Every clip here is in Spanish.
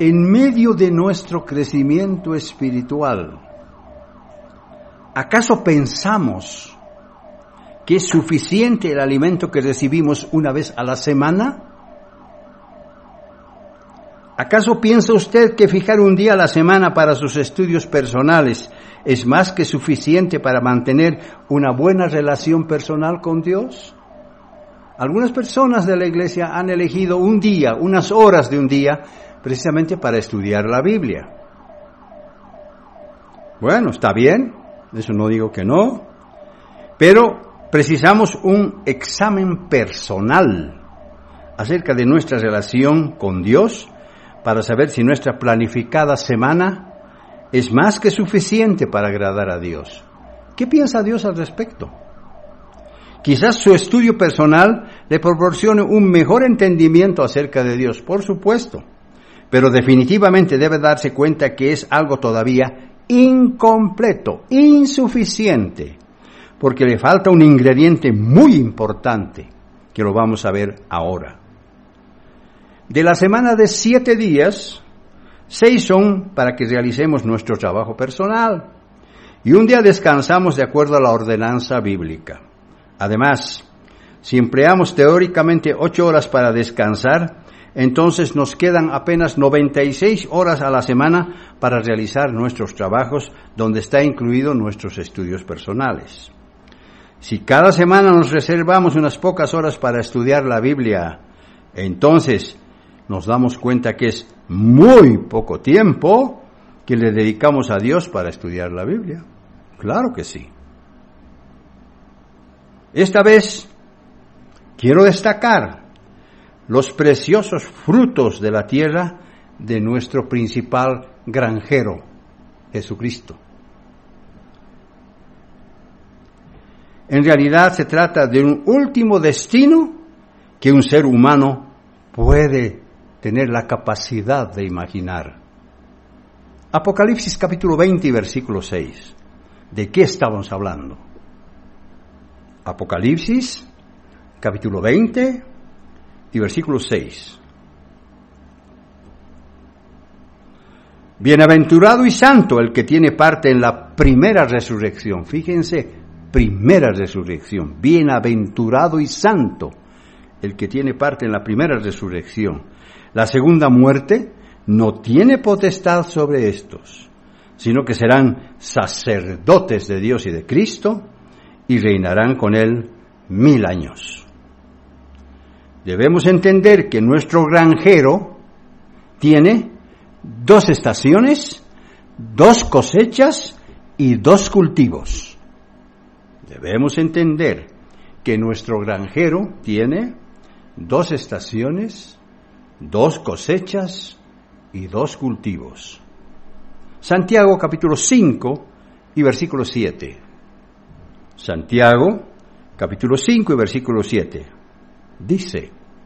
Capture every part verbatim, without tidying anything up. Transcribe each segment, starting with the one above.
En medio de nuestro crecimiento espiritual, ¿acaso pensamos que es suficiente el alimento que recibimos una vez a la semana? ¿Acaso piensa usted que fijar un día a la semana para sus estudios personales es más que suficiente para mantener una buena relación personal con Dios? Algunas personas de la iglesia han elegido un día, unas horas de un día, precisamente para estudiar la Biblia. Bueno, está bien, eso no digo que no, pero precisamos un examen personal acerca de nuestra relación con Dios para saber si nuestra planificada semana es más que suficiente para agradar a Dios. ¿Qué piensa Dios al respecto? Quizás su estudio personal le proporcione un mejor entendimiento acerca de Dios, por supuesto, pero definitivamente debe darse cuenta que es algo todavía incompleto, insuficiente, porque le falta un ingrediente muy importante, que lo vamos a ver ahora. De la semana de siete días, seis son para que realicemos nuestro trabajo personal, y un día descansamos de acuerdo a la ordenanza bíblica. Además, si empleamos teóricamente ocho horas para descansar, entonces nos quedan apenas noventa y seis horas a la semana para realizar nuestros trabajos, donde está incluido nuestros estudios personales. Si cada semana nos reservamos unas pocas horas para estudiar la Biblia, entonces nos damos cuenta que es muy poco tiempo que le dedicamos a Dios para estudiar la Biblia. Claro que sí. Esta vez quiero destacar los preciosos frutos de la tierra de nuestro principal granjero, Jesucristo. En realidad se trata de un último destino que un ser humano puede tener la capacidad de imaginar. Apocalipsis capítulo veinte y versículo seis. ¿De qué estamos hablando? Apocalipsis capítulo veinte y versículo seis. Bienaventurado y santo el que tiene parte en la primera resurrección. Fíjense, primera resurrección. Bienaventurado y santo el que tiene parte en la primera resurrección. La segunda muerte no tiene potestad sobre estos, sino que serán sacerdotes de Dios y de Cristo y reinarán con él mil años. Debemos entender que nuestro granjero tiene dos estaciones, dos cosechas y dos cultivos. Debemos entender que nuestro granjero tiene dos estaciones, dos cosechas y dos cultivos. Santiago capítulo cinco y versículo siete. Santiago capítulo cinco y versículo siete. Dice,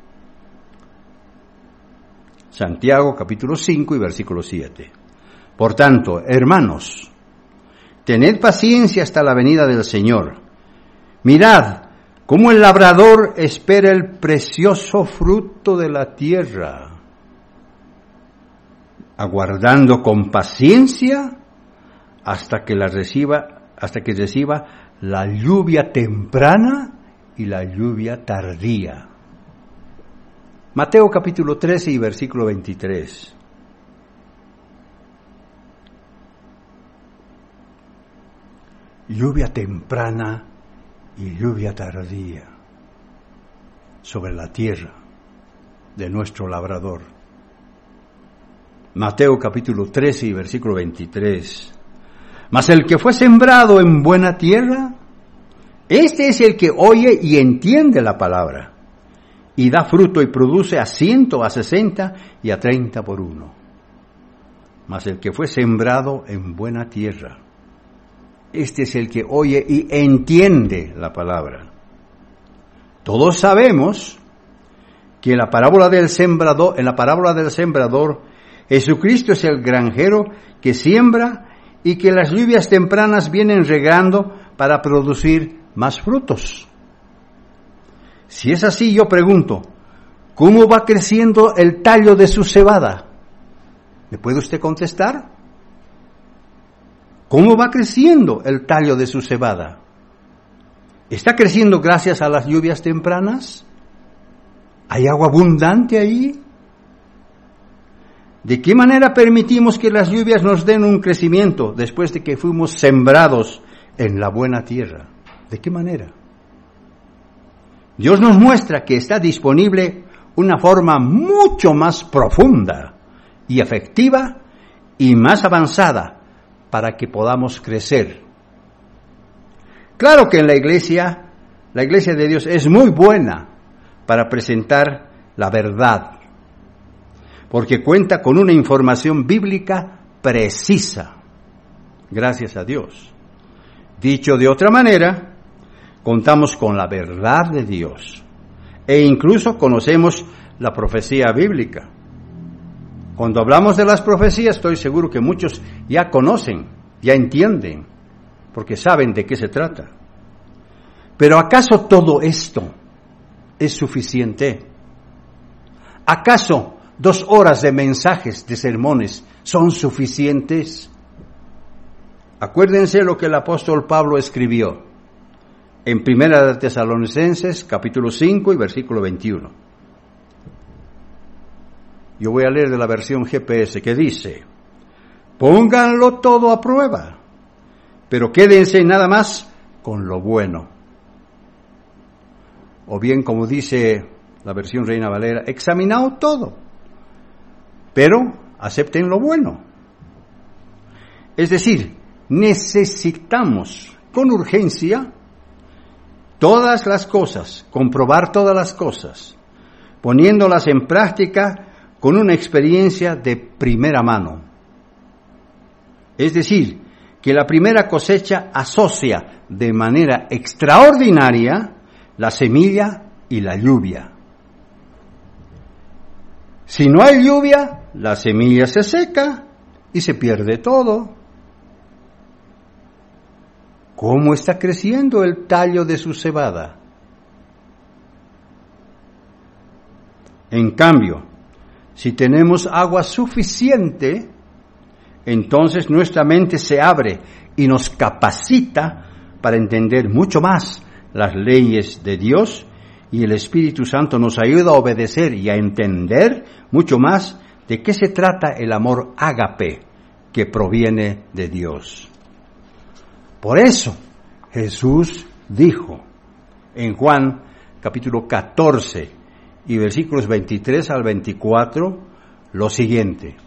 Santiago capítulo cinco y versículo siete. Por tanto, hermanos, tened paciencia hasta la venida del Señor. Mirad cómo el labrador espera el precioso fruto de la tierra, aguardando con paciencia hasta que la reciba, hasta que reciba la lluvia temprana y la lluvia tardía. Mateo capítulo trece y versículo veintitrés. Lluvia temprana y lluvia tardía sobre la tierra de nuestro labrador. Mateo capítulo trece y versículo veintitrés. Mas el que fue sembrado en buena tierra, este es el que oye y entiende la palabra, y da fruto y produce a ciento, a sesenta y a treinta por uno. Mas el que fue sembrado en buena tierra, este es el que oye y entiende la palabra. Todos sabemos que en la parábola del sembrador, en la parábola del sembrador, Jesucristo es el granjero que siembra y que las lluvias tempranas vienen regando para producir más frutos. Si es así, yo pregunto, ¿cómo va creciendo el tallo de su cebada? ¿Me puede usted contestar? ¿Cómo va creciendo el tallo de su cebada? ¿Está creciendo gracias a las lluvias tempranas? ¿Hay agua abundante ahí? ¿De qué manera permitimos que las lluvias nos den un crecimiento después de que fuimos sembrados en la buena tierra? ¿De qué manera? Dios nos muestra que está disponible una forma mucho más profunda y efectiva y más avanzada para que podamos crecer. Claro que en la iglesia, la iglesia de Dios es muy buena para presentar la verdad, porque cuenta con una información bíblica precisa, gracias a Dios. Dicho de otra manera, contamos con la verdad de Dios e incluso conocemos la profecía bíblica. Cuando hablamos de las profecías, estoy seguro que muchos ya conocen, ya entienden, porque saben de qué se trata. Pero ¿acaso todo esto es suficiente? ¿Acaso dos horas de mensajes, de sermones, son suficientes? Acuérdense lo que el apóstol Pablo escribió en Primera de Tesalonicenses, capítulo cinco y versículo veintiuno. Yo voy a leer de la versión G P S que dice: pónganlo todo a prueba, pero quédense nada más con lo bueno. O bien, como dice la versión Reina Valera, examinad todo, pero acepten lo bueno. Es decir, necesitamos con urgencia todas las cosas, comprobar todas las cosas, poniéndolas en práctica con una experiencia de primera mano. Es decir, que la primera cosecha asocia de manera extraordinaria la semilla y la lluvia. Si no hay lluvia, la semilla se seca y se pierde todo. ¿Cómo está creciendo el tallo de su cebada? En cambio, si tenemos agua suficiente, entonces nuestra mente se abre y nos capacita para entender mucho más las leyes de Dios, y el Espíritu Santo nos ayuda a obedecer y a entender mucho más de qué se trata el amor ágape que proviene de Dios. Por eso Jesús dijo en Juan capítulo catorce y versículos veintitrés al veinticuatro lo siguiente.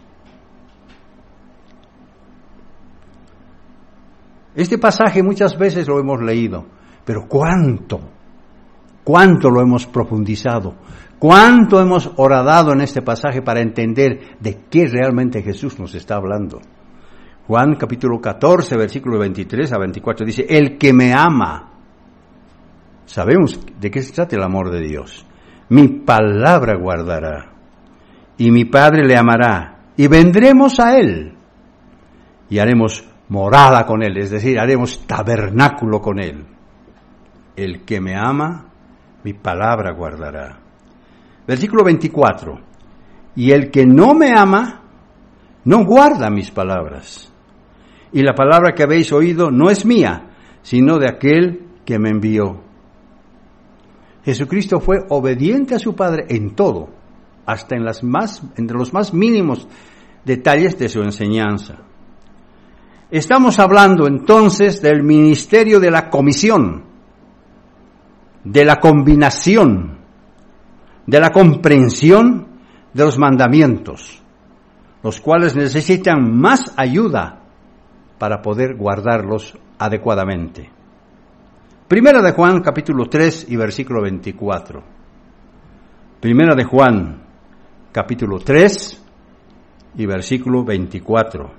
Este pasaje muchas veces lo hemos leído, pero ¿cuánto? ¿Cuánto lo hemos profundizado? ¿Cuánto hemos horadado en este pasaje para entender de qué realmente Jesús nos está hablando? Juan capítulo catorce, versículo veintitrés a veinticuatro dice: el que me ama, sabemos de qué se trata el amor de Dios, mi palabra guardará, y mi Padre le amará, y vendremos a él, y haremos morada con él, es decir, haremos tabernáculo con él. El que me ama, mi palabra guardará. Versículo veinticuatro, y el que no me ama, no guarda mis palabras. Y la palabra que habéis oído no es mía, sino de aquel que me envió. Jesucristo fue obediente a su Padre en todo, hasta en las más, entre los más mínimos detalles de su enseñanza. Estamos hablando entonces del ministerio de la comisión, de la combinación, de la comprensión de los mandamientos, los cuales necesitan más ayuda para poder guardarlos adecuadamente. Primera de Juan, capítulo tres y versículo veinticuatro. Primera de Juan, capítulo tres y versículo veinticuatro.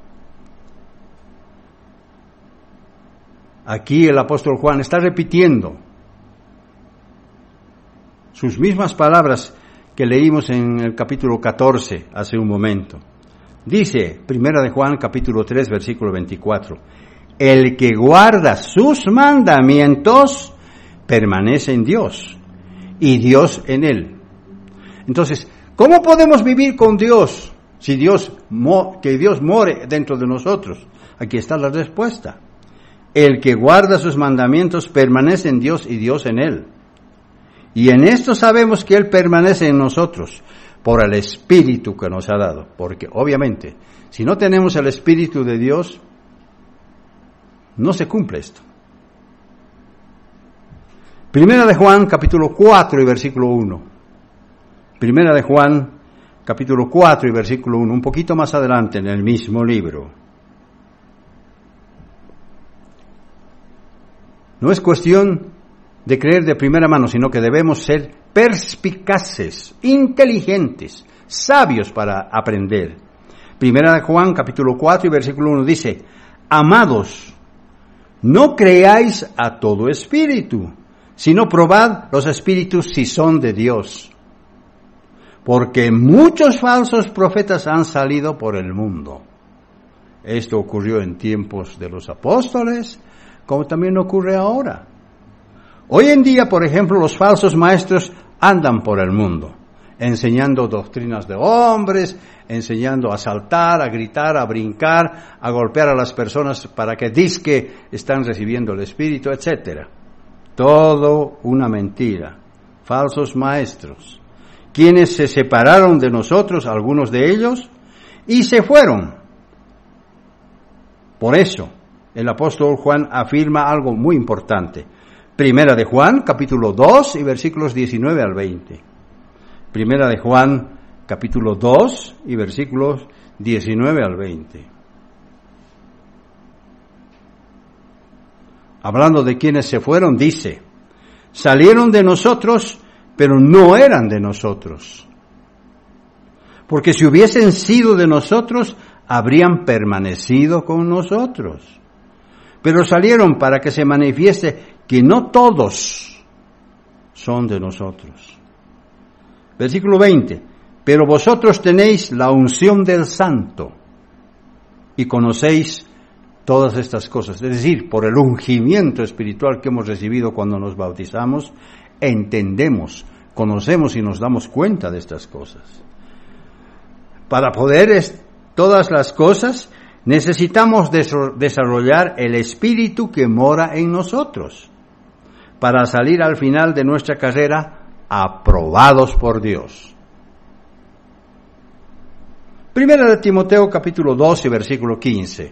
Aquí el apóstol Juan está repitiendo sus mismas palabras que leímos en el capítulo catorce hace un momento. Dice, Primera de Juan, capítulo tres, versículo veinticuatro, el que guarda sus mandamientos permanece en Dios, y Dios en él. Entonces, ¿cómo podemos vivir con Dios Si Dios, que Dios more dentro de nosotros. Aquí está la respuesta. El que guarda sus mandamientos permanece en Dios y Dios en él. Y en esto sabemos que Él permanece en nosotros por el Espíritu que nos ha dado. Porque obviamente, si no tenemos el Espíritu de Dios, no se cumple esto. Primera de Juan, capítulo cuatro y versículo uno. Primera de Juan, capítulo cuatro y versículo uno, un poquito más adelante en el mismo libro. No es cuestión de creer de primera mano, sino que debemos ser perspicaces, inteligentes, sabios para aprender. Primera de Juan, capítulo cuatro y versículo uno dice, amados, no creáis a todo espíritu, sino probad los espíritus si son de Dios. Porque muchos falsos profetas han salido por el mundo. Esto ocurrió en tiempos de los apóstoles, como también ocurre ahora. Hoy en día, por ejemplo, los falsos maestros andan por el mundo, enseñando doctrinas de hombres, enseñando a saltar, a gritar, a brincar, a golpear a las personas para que dizque están recibiendo el Espíritu, etcétera. Todo una mentira. Falsos maestros, quienes se separaron de nosotros, algunos de ellos, y se fueron. Por eso, el apóstol Juan afirma algo muy importante. Primera de Juan, capítulo dos y versículos diecinueve al veinte. Primera de Juan, capítulo dos y versículos diecinueve al veinte. Hablando de quienes se fueron, dice, salieron de nosotros, pero no eran de nosotros. Porque si hubiesen sido de nosotros, habrían permanecido con nosotros. Pero salieron para que se manifieste que no todos son de nosotros. Versículo veinte. Pero vosotros tenéis la unción del Santo y conocéis todas estas cosas. Es decir, por el ungimiento espiritual que hemos recibido cuando nos bautizamos, entendemos, conocemos y nos damos cuenta de estas cosas. Para poder es, todas las cosas, necesitamos desarrollar el espíritu que mora en nosotros, para salir al final de nuestra carrera aprobados por Dios. Primera de Timoteo capítulo doce, versículo quince.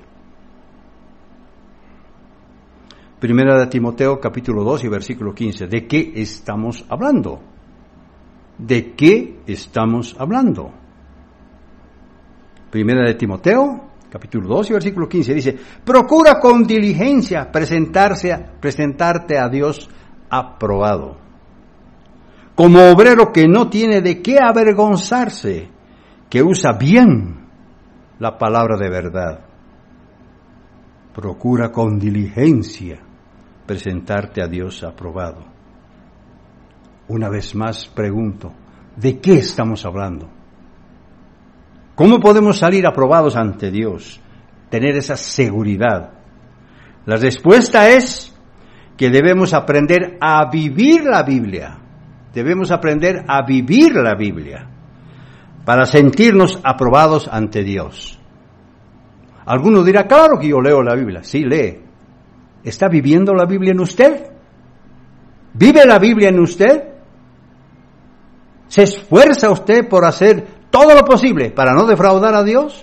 Primera de Timoteo capítulo dos y versículo quince. ¿De qué estamos hablando? ¿De qué estamos hablando? Primera de Timoteo capítulo dos y versículo quince dice, procura con diligencia presentarse a, presentarte a Dios aprobado, como obrero que no tiene de qué avergonzarse, que usa bien la palabra de verdad. Procura con diligencia presentarte a Dios aprobado. Una vez más pregunto, ¿de qué estamos hablando? ¿Cómo podemos salir aprobados ante Dios? Tener esa seguridad. La respuesta es que debemos aprender a vivir la Biblia. Debemos aprender a vivir la Biblia para sentirnos aprobados ante Dios. Alguno dirá, claro que yo leo la Biblia. Sí, lee. ¿Está viviendo la Biblia en usted? ¿Vive la Biblia en usted? ¿Se esfuerza usted por hacer todo lo posible para no defraudar a Dios?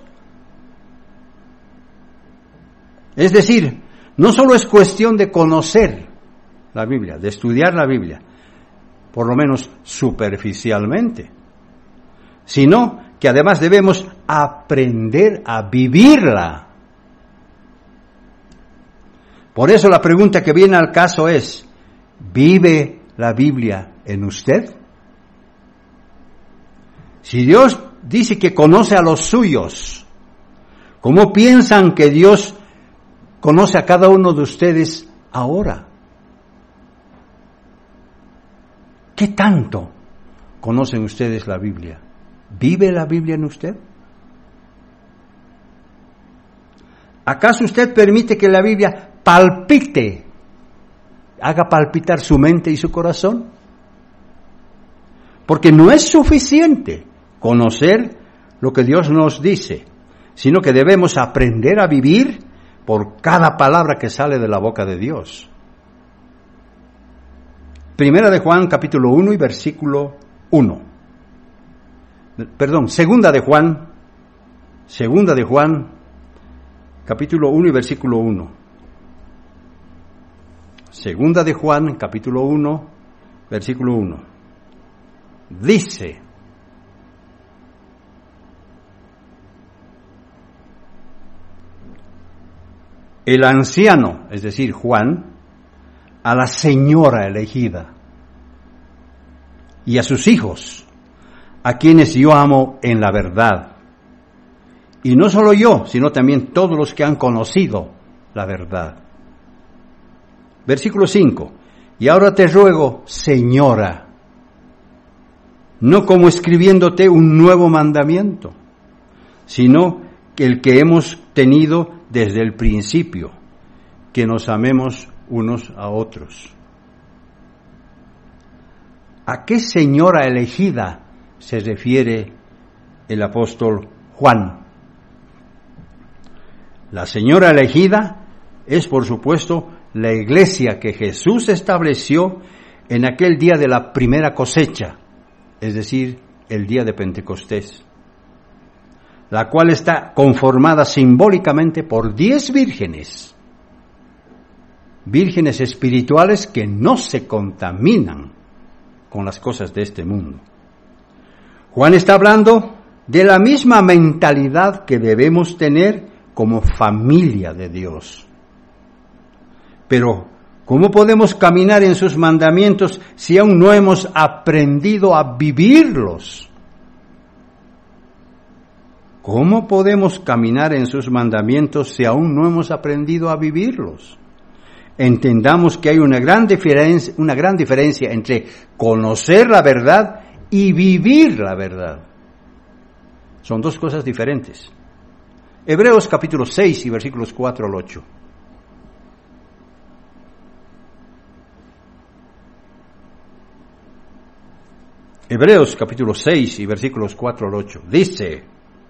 Es decir, no solo es cuestión de conocer la Biblia, de estudiar la Biblia, por lo menos superficialmente, sino que además debemos aprender a vivirla. Por eso la pregunta que viene al caso es, ¿vive la Biblia en usted? Si Dios dice que conoce a los suyos, ¿cómo piensan que Dios conoce a cada uno de ustedes ahora? ¿Qué tanto conocen ustedes la Biblia? ¿Vive la Biblia en usted? ¿Acaso usted permite que la Biblia palpite, haga palpitar su mente y su corazón? Porque no es suficiente conocer lo que Dios nos dice, sino que debemos aprender a vivir por cada palabra que sale de la boca de Dios. Primera de Juan, capítulo uno y versículo uno. Perdón, segunda de Juan, segunda de Juan, capítulo uno y versículo uno. Segunda de Juan, capítulo uno, versículo uno. Dice: el anciano, es decir, Juan, a la señora elegida y a sus hijos, a quienes yo amo en la verdad. Y no solo yo, sino también todos los que han conocido la verdad. Versículo cinco. Y ahora te ruego, señora, no como escribiéndote un nuevo mandamiento, sino que el que hemos tenido desde el principio, que nos amemos unos a otros. ¿A qué señora elegida se refiere el apóstol Juan? La señora elegida es, por supuesto, la iglesia que Jesús estableció en aquel día de la primera cosecha, es decir, el día de Pentecostés, la cual está conformada simbólicamente por diez vírgenes, vírgenes espirituales que no se contaminan con las cosas de este mundo. Juan está hablando de la misma mentalidad que debemos tener como familia de Dios. Pero, ¿cómo podemos caminar en sus mandamientos si aún no hemos aprendido a vivirlos? ¿Cómo podemos caminar en sus mandamientos si aún no hemos aprendido a vivirlos? Entendamos que hay una gran diferencia, una gran diferencia entre conocer la verdad y vivir la verdad. Son dos cosas diferentes. Hebreos capítulo seis y versículos cuatro al ocho. Hebreos capítulo seis y versículos cuatro al ocho. Dice: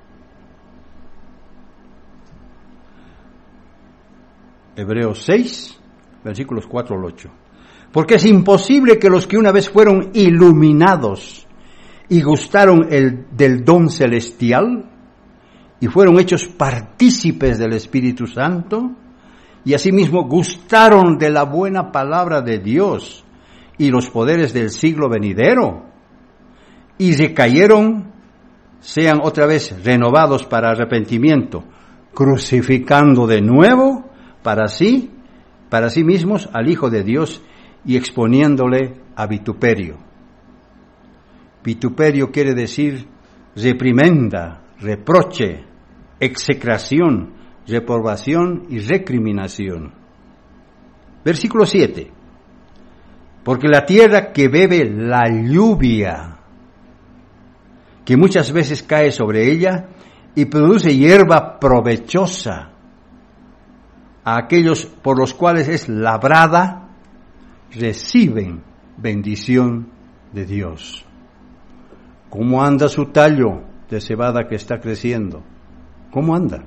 Hebreos seis, versículos cuatro al ocho. Porque es imposible que los que una vez fueron iluminados y gustaron el, del don celestial y fueron hechos partícipes del Espíritu Santo y asimismo gustaron de la buena palabra de Dios y los poderes del siglo venidero y recayeron, sean otra vez renovados para arrepentimiento, crucificando de nuevo para sí, para sí mismos al Hijo de Dios y exponiéndole a vituperio. Vituperio quiere decir reprimenda, reproche, execración, reprobación y recriminación. Versículo siete. Porque la tierra que bebe la lluvia, que muchas veces cae sobre ella y produce hierba provechosa a aquellos por los cuales es labrada, reciben bendición de Dios. ¿Cómo anda su tallo de cebada que está creciendo? ¿Cómo anda?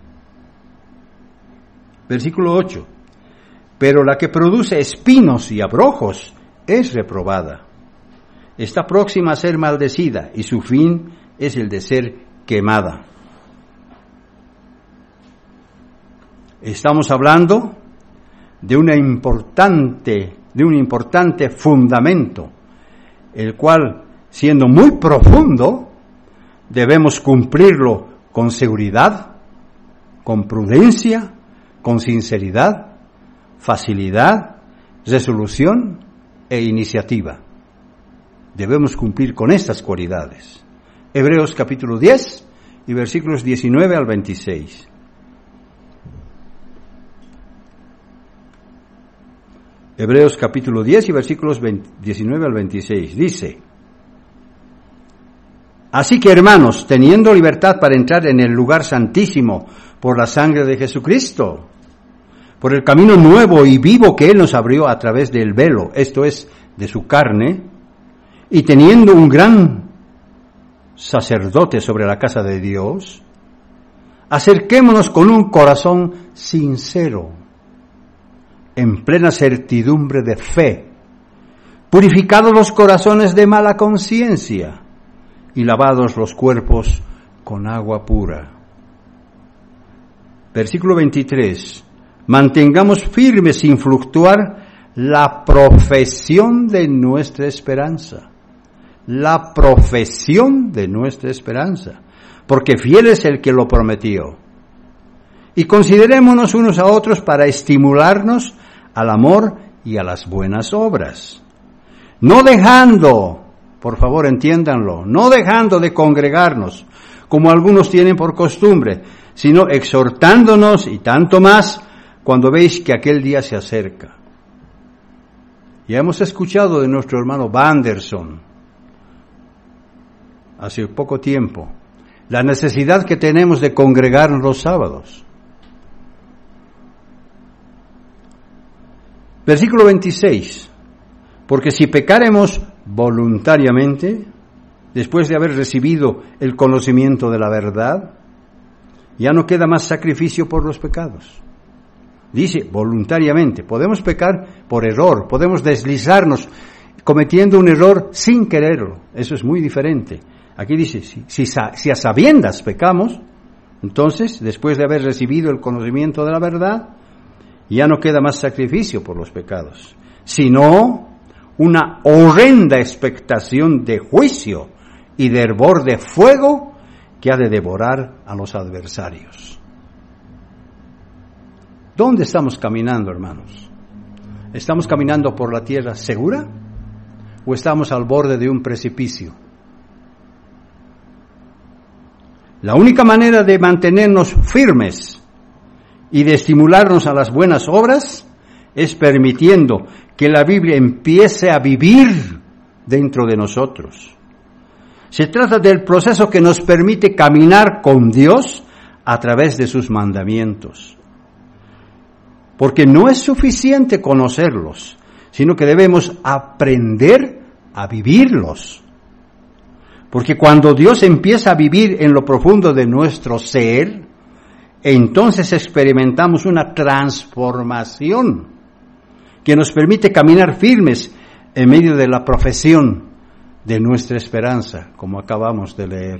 Versículo ocho. Pero la que produce espinos y abrojos es reprobada. Está próxima a ser maldecida y su fin es el de ser quemada. Estamos hablando de una importante, de un importante fundamento, el cual, siendo muy profundo, debemos cumplirlo con seguridad, con prudencia, con sinceridad, facilidad, resolución e iniciativa. Debemos cumplir con estas cualidades. Hebreos capítulo diez y versículos diecinueve al veintiséis. Hebreos capítulo diez y versículos diecinueve al veintiséis. Dice: Así que, hermanos, teniendo libertad para entrar en el lugar santísimo por la sangre de Jesucristo, por el camino nuevo y vivo que Él nos abrió a través del velo, esto es, de su carne, y teniendo un gran sacerdotes sobre la casa de Dios, acerquémonos con un corazón sincero, en plena certidumbre de fe, purificados los corazones de mala conciencia y lavados los cuerpos con agua pura. Versículo veintitrés. Mantengamos firme sin fluctuar la profesión de nuestra esperanza. La profesión de nuestra esperanza. Porque fiel es el que lo prometió. Y considerémonos unos a otros para estimularnos al amor y a las buenas obras. No dejando, por favor entiéndanlo, no dejando de congregarnos, como algunos tienen por costumbre, sino exhortándonos y tanto más cuando veis que aquel día se acerca. Ya hemos escuchado de nuestro hermano Vanderson hace poco tiempo la necesidad que tenemos de congregarnos los sábados. Versículo veintiséis. Porque si pecaremos voluntariamente, después de haber recibido el conocimiento de la verdad, ya no queda más sacrificio por los pecados. Dice voluntariamente, podemos pecar por error, podemos deslizarnos cometiendo un error sin quererlo, eso es muy diferente. Aquí dice, si, si, si a sabiendas pecamos, entonces, después de haber recibido el conocimiento de la verdad, ya no queda más sacrificio por los pecados, sino una horrenda expectación de juicio y de hervor de fuego que ha de devorar a los adversarios. ¿Dónde estamos caminando, hermanos? ¿Estamos caminando por la tierra segura o estamos al borde de un precipicio? La única manera de mantenernos firmes y de estimularnos a las buenas obras es permitiendo que la Biblia empiece a vivir dentro de nosotros. Se trata del proceso que nos permite caminar con Dios a través de sus mandamientos. Porque no es suficiente conocerlos, sino que debemos aprender a vivirlos. Porque cuando Dios empieza a vivir en lo profundo de nuestro ser, entonces experimentamos una transformación que nos permite caminar firmes en medio de la profesión de nuestra esperanza, como acabamos de leer.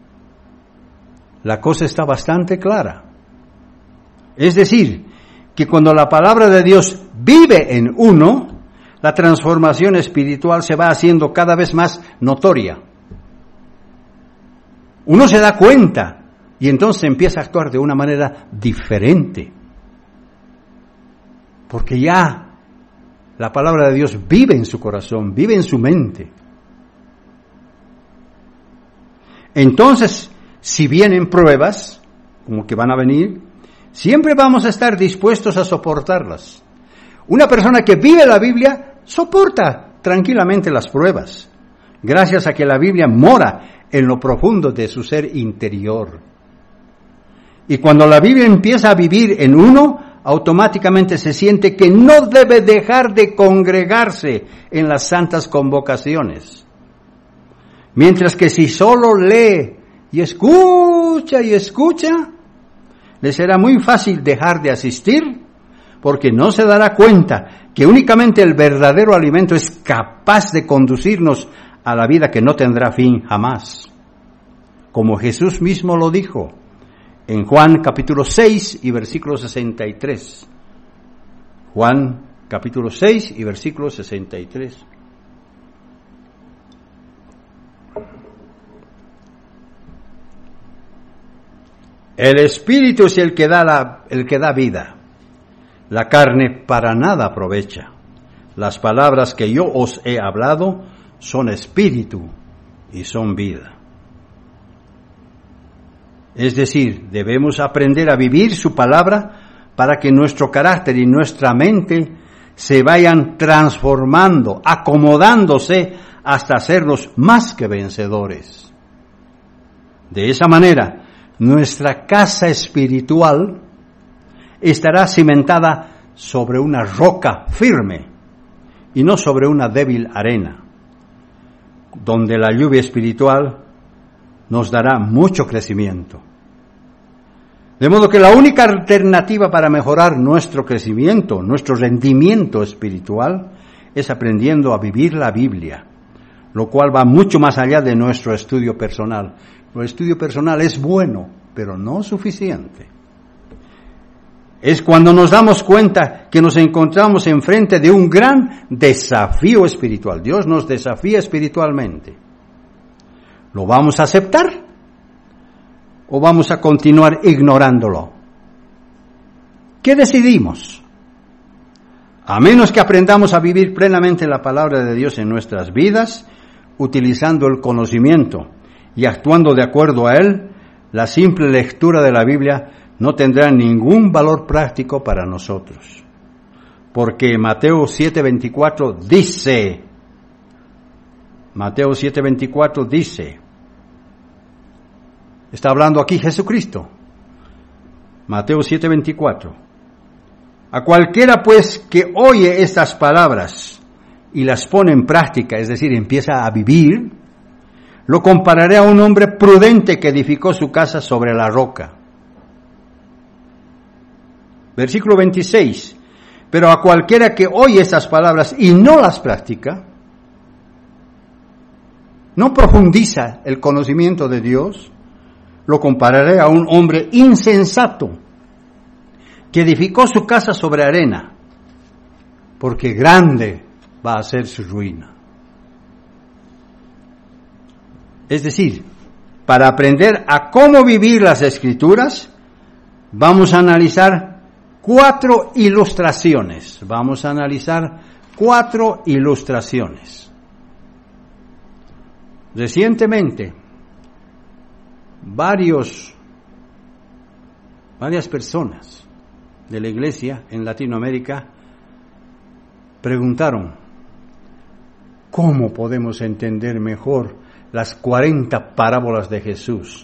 La cosa está bastante clara. Es decir, que cuando la palabra de Dios vive en uno, la transformación espiritual se va haciendo cada vez más notoria. Uno se da cuenta y entonces empieza a actuar de una manera diferente. Porque ya la palabra de Dios vive en su corazón, vive en su mente. Entonces, si vienen pruebas, como que van a venir, siempre vamos a estar dispuestos a soportarlas. Una persona que vive la Biblia soporta tranquilamente las pruebas, gracias a que la Biblia mora en lo profundo de su ser interior. Y cuando la Biblia empieza a vivir en uno, automáticamente se siente que no debe dejar de congregarse en las santas convocaciones. Mientras que si solo lee y escucha y escucha, le será muy fácil dejar de asistir, porque no se dará cuenta que únicamente el verdadero alimento es capaz de conducirnos a la vida que no tendrá fin jamás. Como Jesús mismo lo dijo en Juan capítulo seis y versículo sesenta y tres. Juan capítulo seis y versículo sesenta y tres. El Espíritu es el que da la, el que da vida. La carne para nada aprovecha. Las palabras que yo os he hablado son espíritu y son vida. Es decir, debemos aprender a vivir su palabra para que nuestro carácter y nuestra mente se vayan transformando, acomodándose hasta hacernos más que vencedores. De esa manera, nuestra casa espiritual estará cimentada sobre una roca firme y no sobre una débil arena, donde la lluvia espiritual nos dará mucho crecimiento. De modo que la única alternativa para mejorar nuestro crecimiento, nuestro rendimiento espiritual, es aprendiendo a vivir la Biblia, lo cual va mucho más allá de nuestro estudio personal. El estudio personal es bueno, pero no suficiente. Es cuando nos damos cuenta que nos encontramos enfrente de un gran desafío espiritual. Dios nos desafía espiritualmente. ¿Lo vamos a aceptar o vamos a continuar ignorándolo? ¿Qué decidimos? A menos que aprendamos a vivir plenamente la palabra de Dios en nuestras vidas, utilizando el conocimiento y actuando de acuerdo a él, la simple lectura de la Biblia no tendrá ningún valor práctico para nosotros. Porque Mateo siete veinticuatro dice, Mateo siete veinticuatro dice, está hablando aquí Jesucristo, Mateo siete veinticuatro, a cualquiera pues que oye estas palabras y las pone en práctica, es decir, empieza a vivir, lo compararé a un hombre prudente que edificó su casa sobre la roca. Versículo veintiséis, pero a cualquiera que oye estas palabras y no las practica, no profundiza el conocimiento de Dios, lo compararé a un hombre insensato que edificó su casa sobre arena, porque grande va a ser su ruina. Es decir, para aprender a cómo vivir las Escrituras, vamos a analizar cuatro ilustraciones. Vamos a analizar cuatro ilustraciones. Recientemente, varios, varias personas de la iglesia en Latinoamérica preguntaron, ¿cómo podemos entender mejor las cuarenta parábolas de Jesús?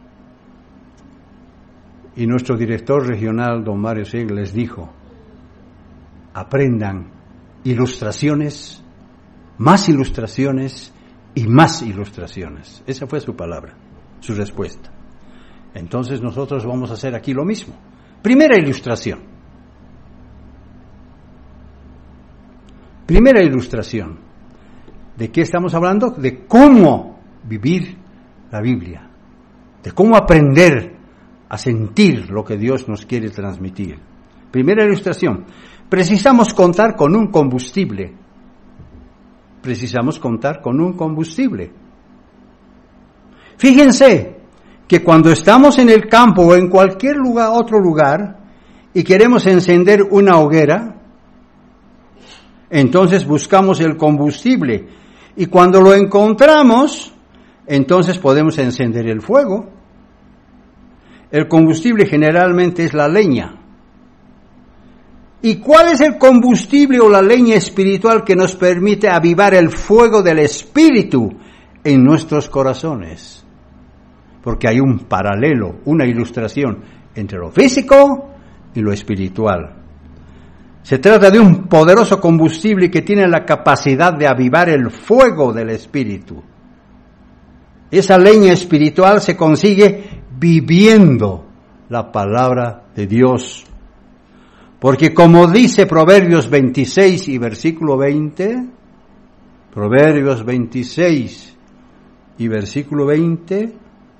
Y nuestro director regional, don Mario Siegel, les dijo, aprendan ilustraciones, más ilustraciones y más ilustraciones. Esa fue su palabra, su respuesta. Entonces nosotros vamos a hacer aquí lo mismo. Primera ilustración. Primera ilustración. ¿De qué estamos hablando? De cómo vivir la Biblia, de cómo aprender a sentir lo que Dios nos quiere transmitir. Primera ilustración. Precisamos contar con un combustible. Precisamos contar con un combustible. Fíjense que cuando estamos en el campo o en cualquier lugar, otro lugar, y queremos encender una hoguera, entonces buscamos el combustible. Y cuando lo encontramos, entonces podemos encender el fuego. El combustible generalmente es la leña. ¿Y cuál es el combustible o la leña espiritual que nos permite avivar el fuego del Espíritu en nuestros corazones? Porque hay un paralelo, una ilustración entre lo físico y lo espiritual. Se trata de un poderoso combustible que tiene la capacidad de avivar el fuego del Espíritu. Esa leña espiritual se consigue viviendo la palabra de Dios. Porque como dice Proverbios veintiséis y versículo veinte, Proverbios veintiséis y versículo veinte,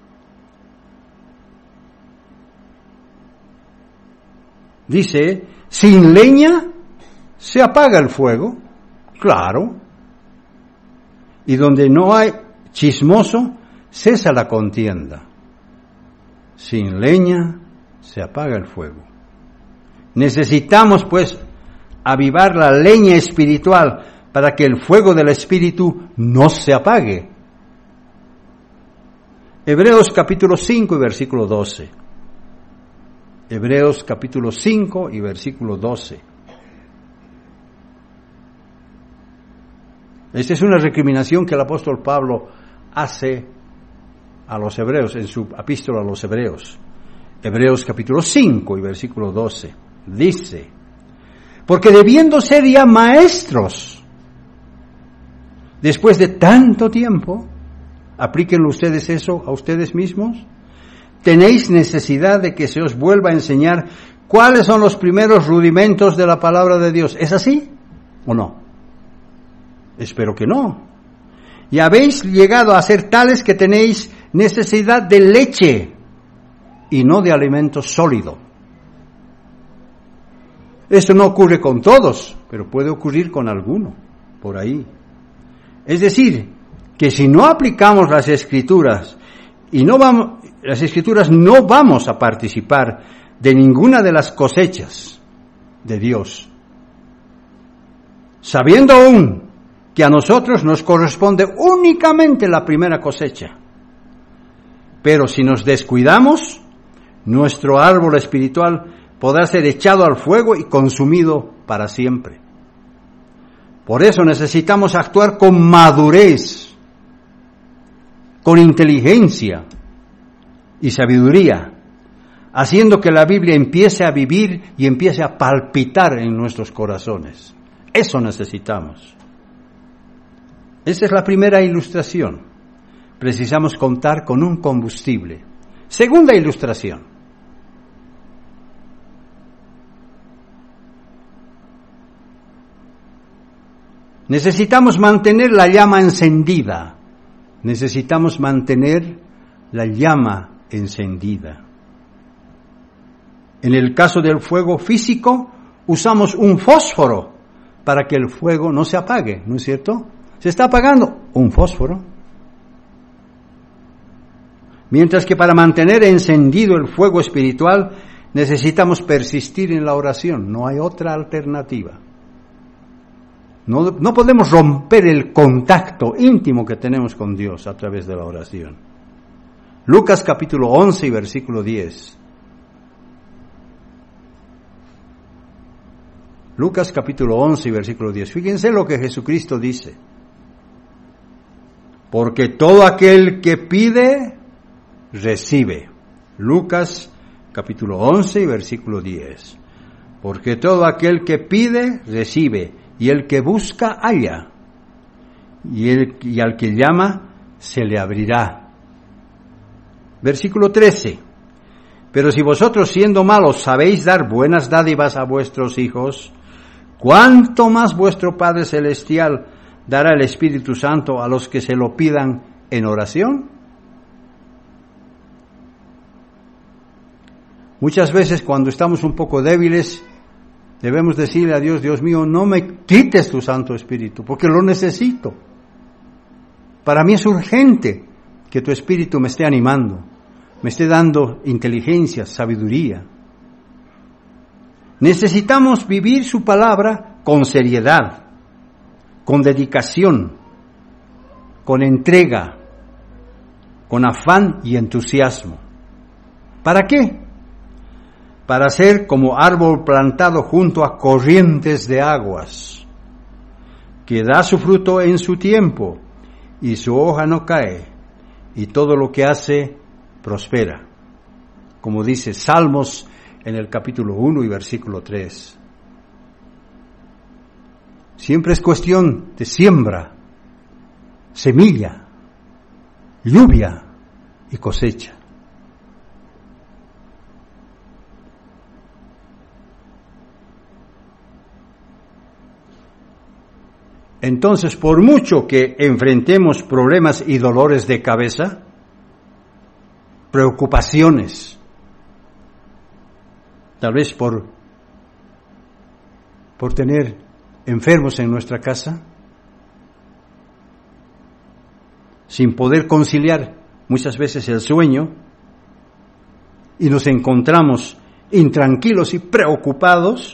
dice, sin leña se apaga el fuego, claro, y donde no hay chismoso, cesa la contienda. Sin leña se apaga el fuego. Necesitamos, pues, avivar la leña espiritual para que el fuego del Espíritu no se apague. Hebreos capítulo cinco y versículo doce. Hebreos capítulo cinco y versículo doce. Esta es una recriminación que el apóstol Pablo hace a los hebreos en su epístola a los hebreos. Hebreos capítulo cinco y versículo doce. Dice, porque debiendo ser ya maestros, después de tanto tiempo, Aplíquenlo ustedes eso a ustedes mismos. ¿Tenéis necesidad de que se os vuelva a enseñar cuáles son los primeros rudimentos de la palabra de Dios? ¿Es así o no? Espero que no. Y habéis llegado a ser tales que tenéis necesidad de leche y no de alimento sólido. Eso no ocurre con todos, pero puede ocurrir con alguno, por ahí. Es decir, que si no aplicamos las Escrituras y no vamos, las Escrituras no vamos a participar de ninguna de las cosechas de Dios, sabiendo aún que a nosotros nos corresponde únicamente la primera cosecha. Pero si nos descuidamos, nuestro árbol espiritual podrá ser echado al fuego y consumido para siempre. Por eso necesitamos actuar con madurez, con inteligencia y sabiduría, haciendo que la Biblia empiece a vivir y empiece a palpitar en nuestros corazones. Eso necesitamos. Esa es la primera ilustración. Precisamos contar con un combustible. Segunda ilustración. Necesitamos mantener la llama encendida. Necesitamos mantener la llama encendida. En el caso del fuego físico, usamos un fósforo para que el fuego no se apague, ¿no es cierto? Se está apagando un fósforo. Mientras que para mantener encendido el fuego espiritual, necesitamos persistir en la oración. No hay otra alternativa. No, no podemos romper el contacto íntimo que tenemos con Dios a través de la oración. Lucas capítulo once y versículo diez. Lucas capítulo once y versículo diez. Fíjense lo que Jesucristo dice. Porque todo aquel que pide, recibe. Lucas capítulo once y versículo diez. Porque todo aquel que pide, recibe. Y el que busca, halla. Y, el, y al que llama, se le abrirá. Versículo trece. Pero si vosotros siendo malos sabéis dar buenas dádivas a vuestros hijos, ¿cuánto más vuestro Padre Celestial dará el Espíritu Santo a los que se lo pidan en oración? Muchas veces cuando estamos un poco débiles, debemos decirle a Dios, Dios mío, no me quites tu Santo Espíritu, porque lo necesito. Para mí es urgente que tu Espíritu me esté animando, me esté dando inteligencia, sabiduría. Necesitamos vivir su palabra con seriedad, con dedicación, con entrega, con afán y entusiasmo. ¿Para qué? Para ser como árbol plantado junto a corrientes de aguas, que da su fruto en su tiempo, y su hoja no cae, y todo lo que hace prospera. Como dice Salmos en el capítulo uno y versículo tres. Siempre es cuestión de siembra, semilla, lluvia y cosecha. Entonces, por mucho que enfrentemos problemas y dolores de cabeza, preocupaciones, tal vez por, por tener enfermos en nuestra casa, sin poder conciliar muchas veces el sueño, y nos encontramos intranquilos y preocupados,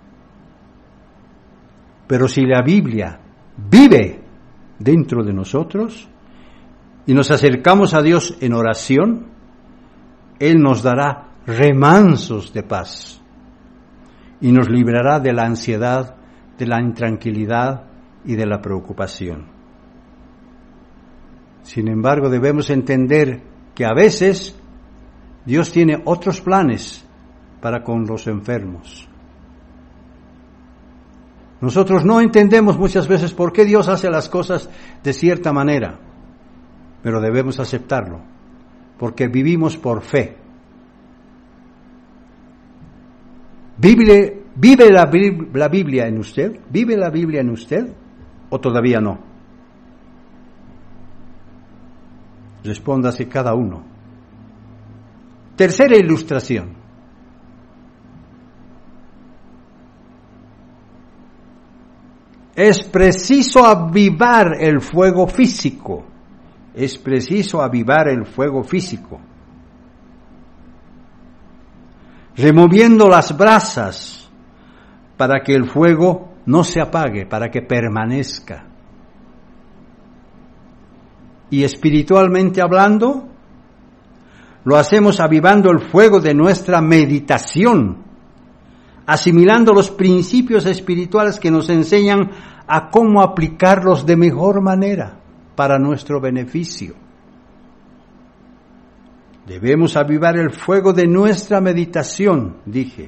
pero si la Biblia vive dentro de nosotros y nos acercamos a Dios en oración, Él nos dará remansos de paz y nos librará de la ansiedad, de la intranquilidad y de la preocupación. Sin embargo, debemos entender que a veces Dios tiene otros planes para con los enfermos. Nosotros no entendemos muchas veces por qué Dios hace las cosas de cierta manera. pero debemos aceptarlo, porque vivimos por fe. ¿Vive, vive la, la Biblia en usted? ¿Vive la Biblia en usted o todavía no? Respóndase cada uno. Tercera ilustración. Es preciso avivar el fuego físico. Es preciso avivar el fuego físico. Removiendo las brasas para que el fuego no se apague, para que permanezca. Y espiritualmente hablando, lo hacemos avivando el fuego de nuestra meditación, asimilando los principios espirituales que nos enseñan a cómo aplicarlos de mejor manera para nuestro beneficio. Debemos avivar el fuego de nuestra meditación, dije.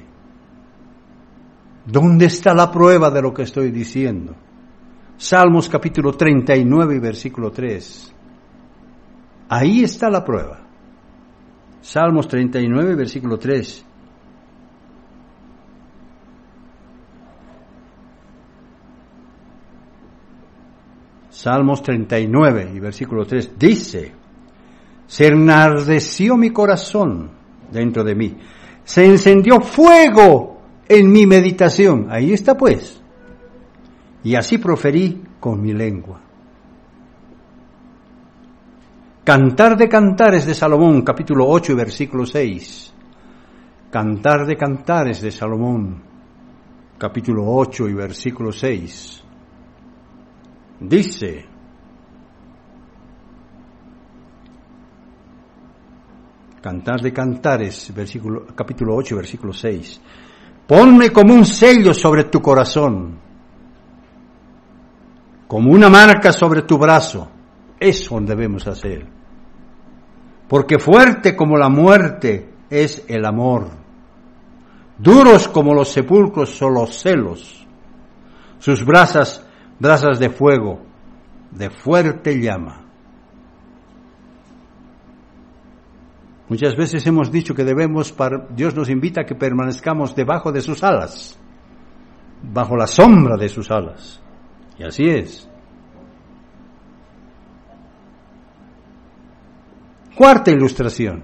¿Dónde está la prueba de lo que estoy diciendo? Salmos capítulo treinta y nueve y versículo tres. Ahí está la prueba. Salmos treinta y nueve, versículo tres. Salmos treinta y nueve y versículo tres dice: se enardeció mi corazón dentro de mí, se encendió fuego en mi meditación. Ahí está pues. Y así proferí con mi lengua. Cantar de Cantares de Salomón, capítulo ocho y versículo seis. Cantar de Cantares de Salomón, capítulo ocho y versículo seis. Dice: Cantar de Cantares, versículo, capítulo ocho, versículo seis. Ponme como un sello sobre tu corazón, como una marca sobre tu brazo. Eso debemos hacer. Porque fuerte como la muerte es el amor. Duros como los sepulcros son los celos. Sus brasas, brasas de fuego, de fuerte llama. Muchas veces hemos dicho que debemos, Dios nos invita a que permanezcamos debajo de sus alas, bajo la sombra de sus alas. Y así es. Cuarta ilustración.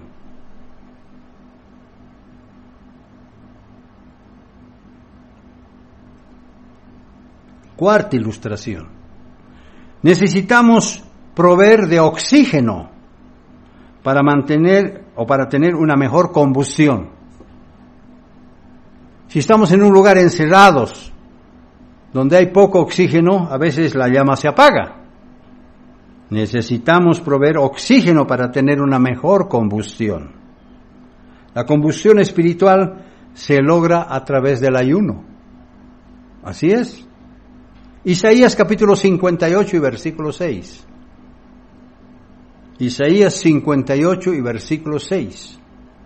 Cuarta ilustración. Necesitamos proveer de oxígeno para mantener o para tener una mejor combustión. Si estamos en un lugar encerrados, donde hay poco oxígeno, a veces la llama se apaga. Necesitamos proveer oxígeno para tener una mejor combustión. La combustión espiritual se logra a través del ayuno. Así es. Isaías capítulo cincuenta y ocho y versículo seis. Isaías cincuenta y ocho y versículo seis.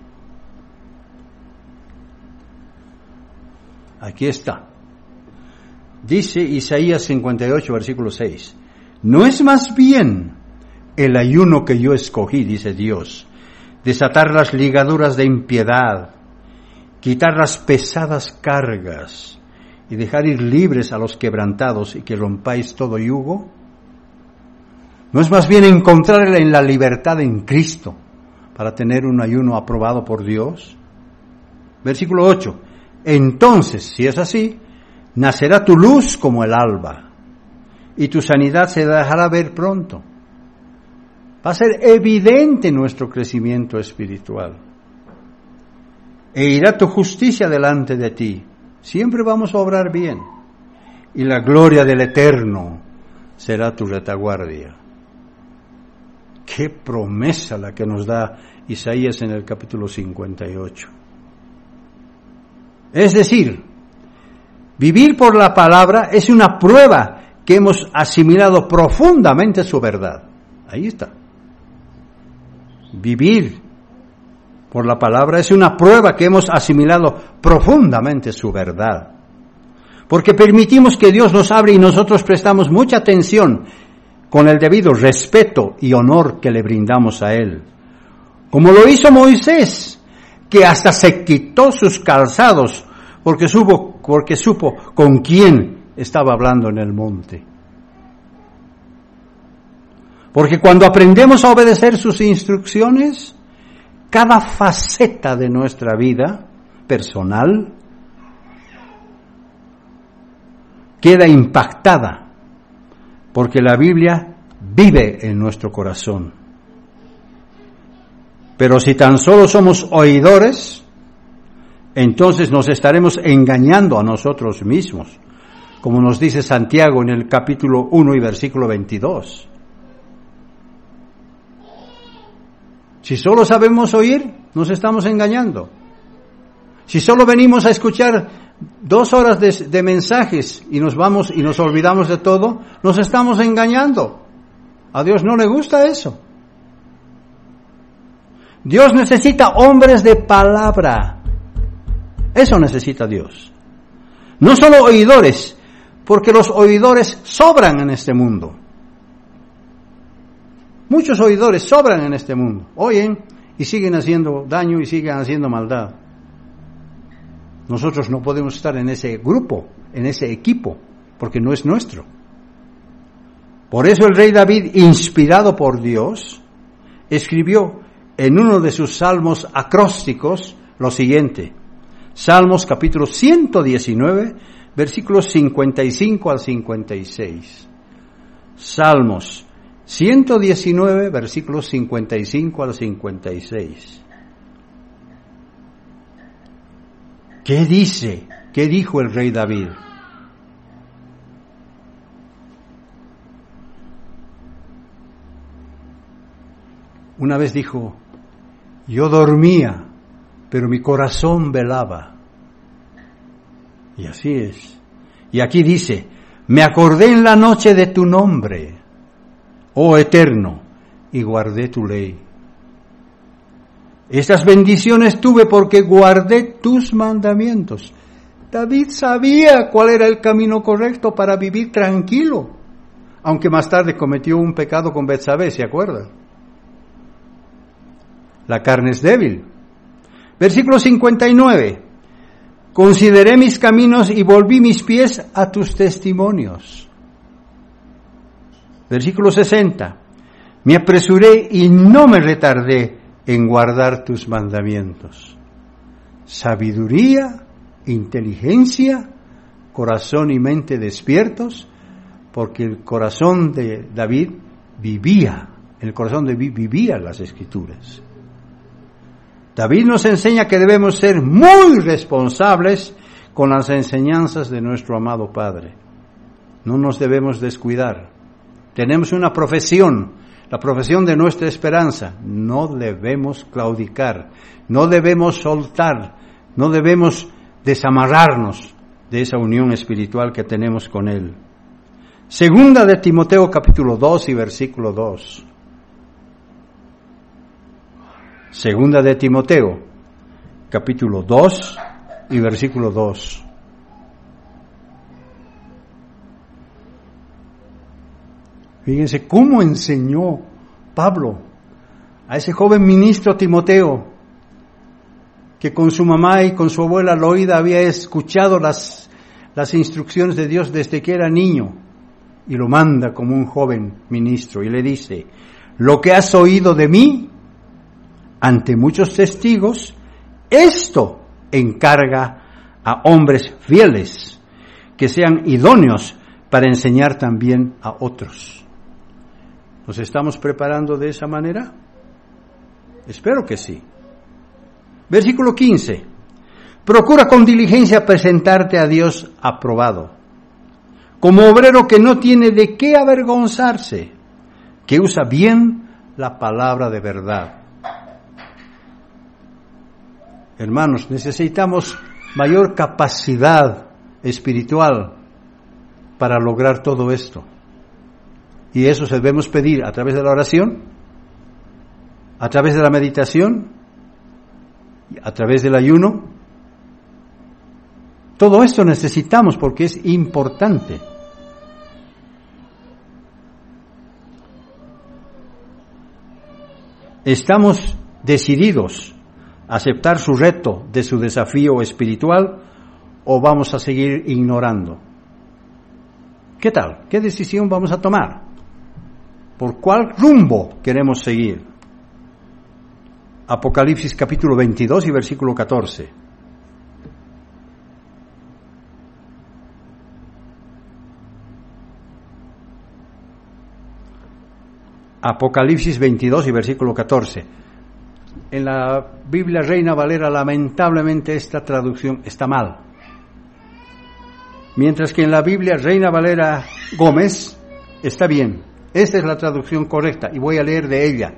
Aquí está. Dice Isaías cincuenta y ocho, versículo seis. ¿No es más bien el ayuno que yo escogí, dice Dios, desatar las ligaduras de impiedad, quitar las pesadas cargas y dejar ir libres a los quebrantados y que rompáis todo yugo? ¿No es más bien encontrarla en la libertad en Cristo para tener un ayuno aprobado por Dios? Versículo ocho. Entonces, si es así, nacerá tu luz como el alba, y tu sanidad se dejará ver pronto. Va a ser evidente nuestro crecimiento espiritual. E irá tu justicia delante de ti. Siempre vamos a obrar bien. Y la gloria del Eterno será tu retaguardia. Qué promesa la que nos da Isaías en el capítulo cincuenta y ocho. Es decir, vivir por la palabra es una prueba que hemos asimilado profundamente su verdad. Ahí está. Vivir por la palabra es una prueba que hemos asimilado profundamente su verdad. Porque permitimos que Dios nos hable y nosotros prestamos mucha atención con el debido respeto y honor que le brindamos a Él. Como lo hizo Moisés, que hasta se quitó sus calzados porque supo, porque supo con quién estaba hablando en el monte. Porque cuando aprendemos a obedecer sus instrucciones, cada faceta de nuestra vida personal queda impactada, porque la Biblia vive en nuestro corazón. Pero si tan solo somos oidores, entonces nos estaremos engañando a nosotros mismos, como nos dice Santiago en el capítulo uno y versículo veintidós. Si solo sabemos oír, nos estamos engañando. Si solo venimos a escuchar dos horas de, de mensajes y nos vamos y nos olvidamos de todo, nos estamos engañando. A Dios no le gusta eso. Dios necesita hombres de palabra. Eso necesita Dios. No solo oidores, porque los oidores sobran en este mundo. Muchos oidores sobran en este mundo. Oyen y siguen haciendo daño y siguen haciendo maldad. Nosotros no podemos estar en ese grupo, en ese equipo, porque no es nuestro. Por eso el rey David, inspirado por Dios, escribió en uno de sus salmos acrósticos lo siguiente. Salmos capítulo ciento diecinueve, versículos cincuenta y cinco al cincuenta y seis. Salmos ciento diecinueve, versículos cincuenta y cinco al cincuenta y seis. ¿Qué dice? ¿Qué dijo el rey David? Una vez dijo, yo dormía, pero mi corazón velaba. Y así es. Y aquí dice, me acordé en la noche de tu nombre, oh Eterno, y guardé tu ley. Estas bendiciones tuve porque guardé tus mandamientos. David sabía cuál era el camino correcto para vivir tranquilo, aunque más tarde cometió un pecado con Betsabé, ¿se acuerdan? La carne es débil. Versículo cincuenta y nueve. Consideré mis caminos y volví mis pies a tus testimonios. Versículo sesenta. Me apresuré y no me retardé en guardar tus mandamientos. Sabiduría, inteligencia, corazón y mente despiertos, porque el corazón de David vivía, el corazón de David vivía las Escrituras. David nos enseña que debemos ser muy responsables con las enseñanzas de nuestro amado Padre. No nos debemos descuidar. Tenemos una profesión, la profesión de nuestra esperanza. No debemos claudicar, no debemos soltar, no debemos desamarrarnos de esa unión espiritual que tenemos con Él. Segunda de Timoteo capítulo dos y versículo dos. Segunda de Timoteo, capítulo dos y versículo dos. Fíjense cómo enseñó Pablo a ese joven ministro Timoteo, que con su mamá y con su abuela Loida había escuchado las, las instrucciones de Dios desde que era niño, y lo manda como un joven ministro, y le dice, lo que has oído de mí, ante muchos testigos, esto encarga a hombres fieles, que sean idóneos para enseñar también a otros. ¿Nos estamos preparando de esa manera? Espero que sí. Versículo quince. Procura con diligencia presentarte a Dios aprobado, como obrero que no tiene de qué avergonzarse, que usa bien la palabra de verdad. Hermanos, necesitamos mayor capacidad espiritual para lograr todo esto. Y eso se debemos pedir a través de la oración, a través de la meditación, a través del ayuno. Todo esto necesitamos porque es importante. ¿Estamos decididos a aceptar su reto de su desafío espiritual o vamos a seguir ignorando? ¿Qué tal? ¿Qué decisión vamos a tomar? ¿Por cuál rumbo queremos seguir? Apocalipsis capítulo veintidós y versículo catorce. Apocalipsis veintidós y versículo catorce. En la Biblia Reina Valera, lamentablemente, esta traducción está mal. Mientras que en la Biblia Reina Valera Gómez está bien. Esta es la traducción correcta y voy a leer de ella.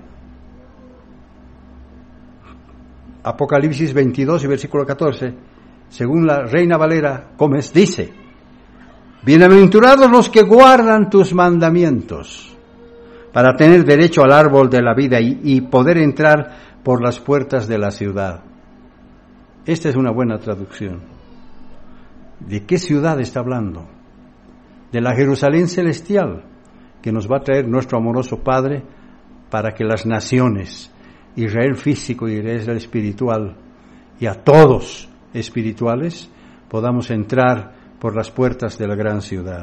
Apocalipsis veintidós y versículo catorce, según la Reina Valera Gómez, dice: bienaventurados los que guardan tus mandamientos, para tener derecho al árbol de la vida y, y poder entrar por las puertas de la ciudad. Esta es una buena traducción. ¿De qué ciudad está hablando? De la Jerusalén celestial, que nos va a traer nuestro amoroso Padre para que las naciones, Israel físico y Israel espiritual, y a todos espirituales, podamos entrar por las puertas de la gran ciudad.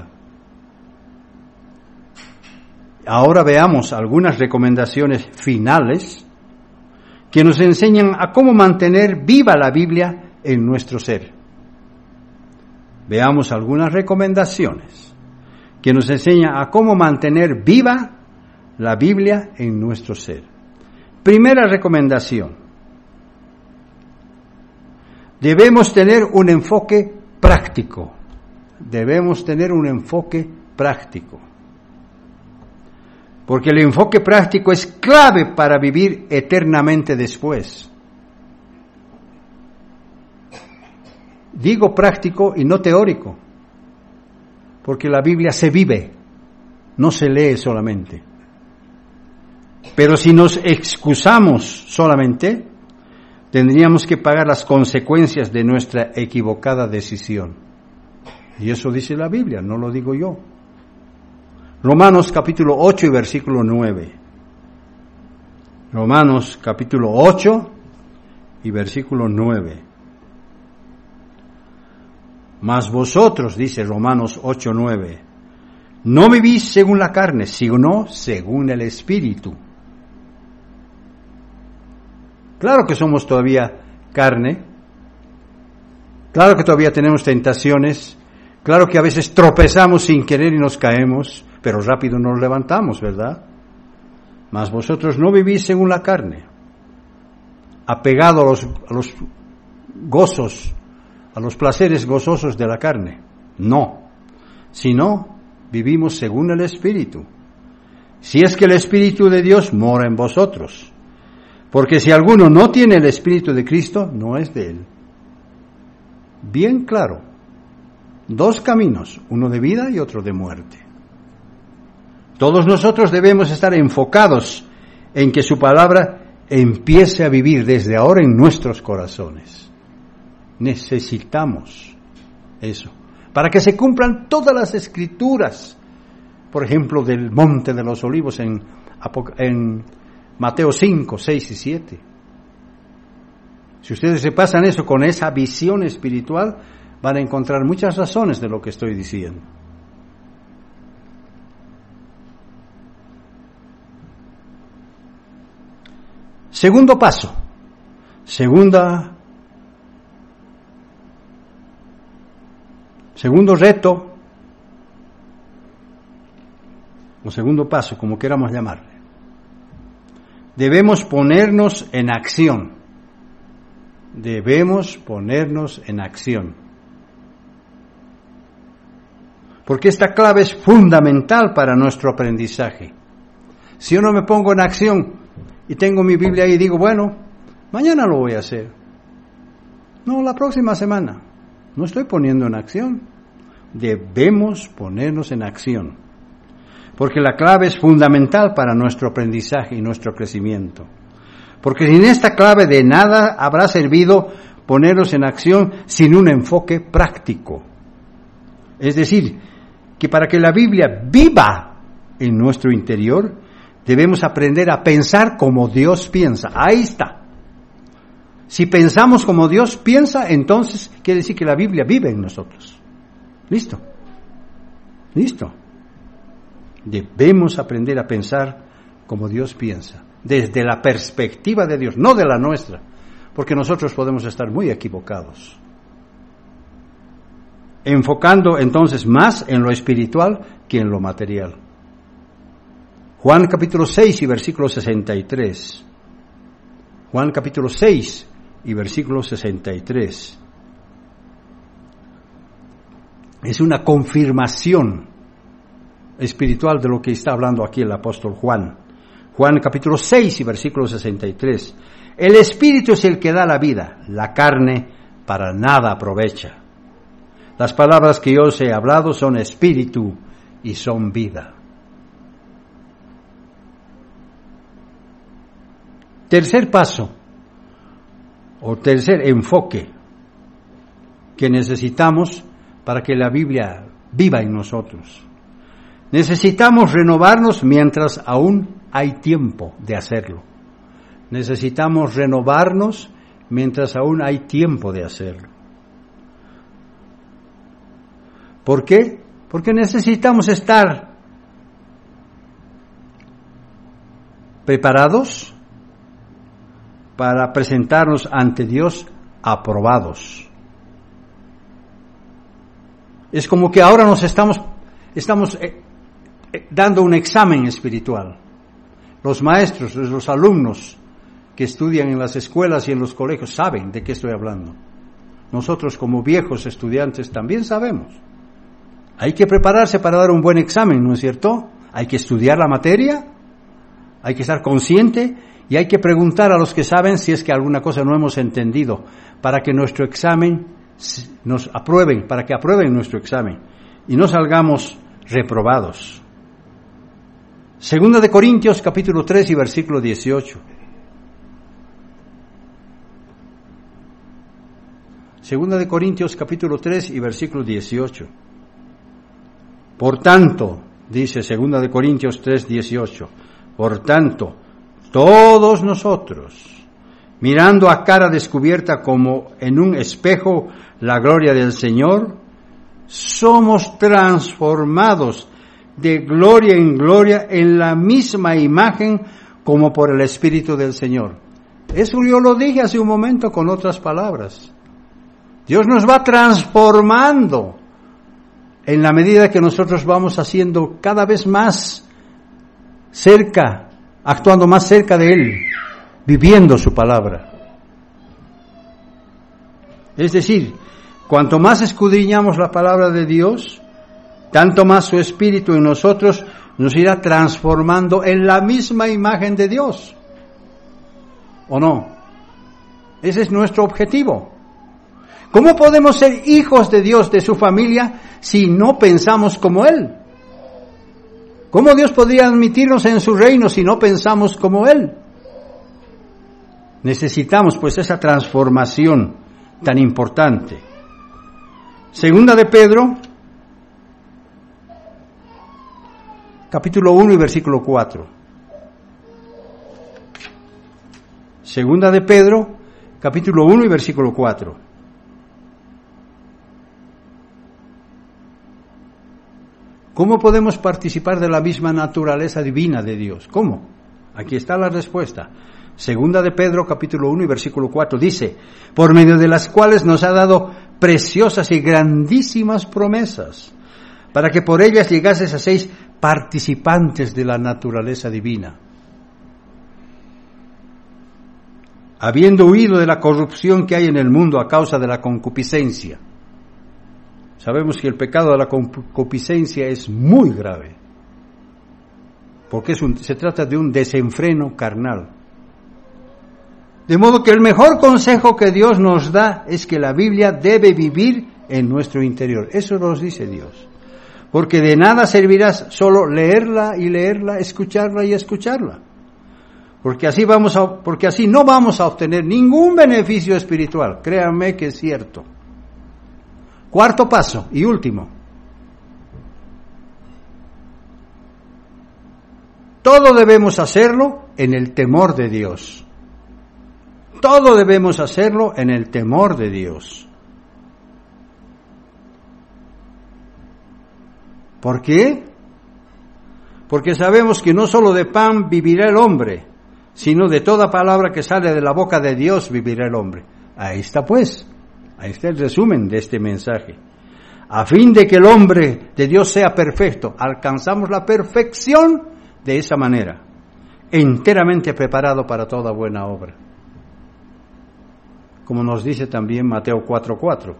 Ahora veamos algunas recomendaciones finales que nos enseñan a cómo mantener viva la Biblia en nuestro ser. Veamos algunas recomendaciones que nos enseñan a cómo mantener viva la Biblia en nuestro ser. Primera recomendación: debemos tener un enfoque práctico. Debemos tener un enfoque práctico. Porque el enfoque práctico es clave para vivir eternamente después. Digo práctico y no teórico, porque la Biblia se vive, no se lee solamente. Pero si nos excusamos solamente, tendríamos que pagar las consecuencias de nuestra equivocada decisión. Y eso dice la Biblia, no lo digo yo. Romanos capítulo ocho y versículo nueve. Romanos capítulo ocho y versículo nueve. Mas vosotros, dice Romanos ocho nueve, no vivís según la carne, sino según el Espíritu. Claro que somos todavía carne, claro que todavía tenemos tentaciones, claro que a veces tropezamos sin querer y nos caemos, pero rápido nos levantamos, ¿verdad? Mas vosotros no vivís según la carne, apegado a los, a los gozos, a los placeres gozosos de la carne. No, sino vivimos según el Espíritu. Si es que el Espíritu de Dios mora en vosotros. Porque si alguno no tiene el Espíritu de Cristo, no es de Él. Bien claro. Dos caminos, uno de vida y otro de muerte. Todos nosotros debemos estar enfocados en que su palabra empiece a vivir desde ahora en nuestros corazones. Necesitamos eso, para que se cumplan todas las escrituras, por ejemplo, del Monte de los Olivos en, en Mateo cinco, seis y siete. Si ustedes se pasan eso con esa visión espiritual, van a encontrar muchas razones de lo que estoy diciendo. Segundo paso, segunda, segundo reto, o segundo paso, como queramos llamarle. Debemos ponernos en acción. Debemos ponernos en acción. Porque esta clave es fundamental para nuestro aprendizaje. Si yo no me pongo en acción y tengo mi Biblia ahí y digo, bueno, mañana lo voy a hacer. No, la próxima semana. No estoy poniendo en acción. Debemos ponernos en acción. Porque la clave es fundamental para nuestro aprendizaje y nuestro crecimiento. Porque sin esta clave de nada habrá servido ponernos en acción sin un enfoque práctico. Es decir, que para que la Biblia viva en nuestro interior, Debemos aprender a pensar como Dios piensa. Ahí está. Si pensamos como Dios piensa, entonces quiere decir que la Biblia vive en nosotros. ¿Listo? ¿Listo? Debemos aprender a pensar como Dios piensa, desde la perspectiva de Dios, no de la nuestra, porque nosotros podemos estar muy equivocados. Enfocando entonces más en lo espiritual que en lo material. Juan capítulo seis y versículo sesenta y tres. Juan capítulo seis y versículo sesenta y tres. Es una confirmación espiritual de lo que está hablando aquí el apóstol Juan. Juan capítulo seis y versículo sesenta y tres. El espíritu es el que da la vida, la carne para nada aprovecha. Las palabras que yo os he hablado son espíritu y son vida. Tercer paso, o tercer enfoque que necesitamos para que la Biblia viva en nosotros. Necesitamos renovarnos mientras aún hay tiempo de hacerlo. Necesitamos renovarnos mientras aún hay tiempo de hacerlo. ¿Por qué? Porque necesitamos estar preparados para presentarnos ante Dios aprobados. Es como que ahora nos estamos, estamos eh, eh, dando un examen espiritual. Los maestros, los alumnos que estudian en las escuelas y en los colegios saben de qué estoy hablando. Nosotros como viejos estudiantes también sabemos. Hay que prepararse para dar un buen examen, ¿no es cierto? Hay que estudiar la materia, hay que estar consciente y hay que preguntar a los que saben si es que alguna cosa no hemos entendido, para que nuestro examen nos aprueben, para que aprueben nuestro examen y no salgamos reprobados. Segunda de Corintios capítulo tres y versículo dieciocho. Segunda de Corintios capítulo tres y versículo dieciocho. Por tanto, dice Segunda de Corintios tres, dieciocho, por tanto, todos nosotros, mirando a cara descubierta como en un espejo la gloria del Señor, somos transformados de gloria en gloria en la misma imagen como por el Espíritu del Señor. Eso yo lo dije hace un momento con otras palabras. Dios nos va transformando en la medida que nosotros vamos haciendo cada vez más cerca, actuando más cerca de Él, viviendo su palabra. Es decir, cuanto más escudriñamos la palabra de Dios, tanto más su Espíritu en nosotros nos irá transformando en la misma imagen de Dios. ¿O no? Ese es nuestro objetivo. ¿Cómo podemos ser hijos de Dios, de su familia, si no pensamos como Él? ¿Cómo Dios podría admitirnos en su reino si no pensamos como Él? Necesitamos pues esa transformación tan importante. Segunda de Pedro, capítulo uno y versículo cuatro. Segunda de Pedro, capítulo uno y versículo cuatro. ¿Cómo podemos participar de la misma naturaleza divina de Dios? ¿Cómo? Aquí está la respuesta. Segunda de Pedro, capítulo uno y versículo cuatro, dice, por medio de las cuales nos ha dado preciosas y grandísimas promesas, para que por ellas llegases a seis participantes de la naturaleza divina, habiendo huido de la corrupción que hay en el mundo a causa de la concupiscencia. Sabemos que el pecado de la concupiscencia es muy grave, porque es un, se trata de un desenfreno carnal. De modo que el mejor consejo que Dios nos da es que la Biblia debe vivir en nuestro interior. Eso nos dice Dios. Porque de nada servirá solo leerla y leerla, escucharla y escucharla. Porque así vamos a, porque así no vamos a obtener ningún beneficio espiritual. Créanme que es cierto. Cuarto paso y último. todo debemos hacerlo en el temor de Dios. Todo debemos hacerlo en el temor de Dios. ¿Por qué? Porque sabemos que no solo de pan vivirá el hombre, sino de toda palabra que sale de la boca de Dios vivirá el hombre. Ahí está pues, ahí está el resumen de este mensaje. A fin de que el hombre de Dios sea perfecto, alcanzamos la perfección de esa manera, enteramente preparado para toda buena obra. Como nos dice también Mateo cuatro cuatro.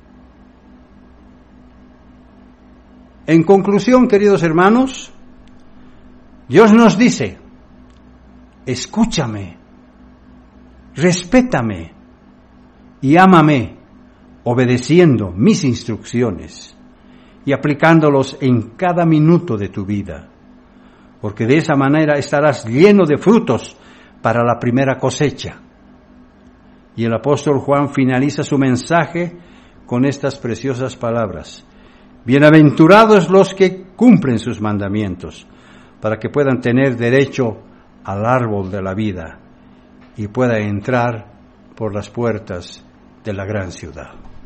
En conclusión, queridos hermanos, Dios nos dice: escúchame, respétame y ámame, obedeciendo mis instrucciones y aplicándolos en cada minuto de tu vida, porque de esa manera estarás lleno de frutos para la primera cosecha. Y el apóstol Juan finaliza su mensaje con estas preciosas palabras: bienaventurados los que cumplen sus mandamientos, para que puedan tener derecho al árbol de la vida y puedan entrar por las puertas de la gran ciudad.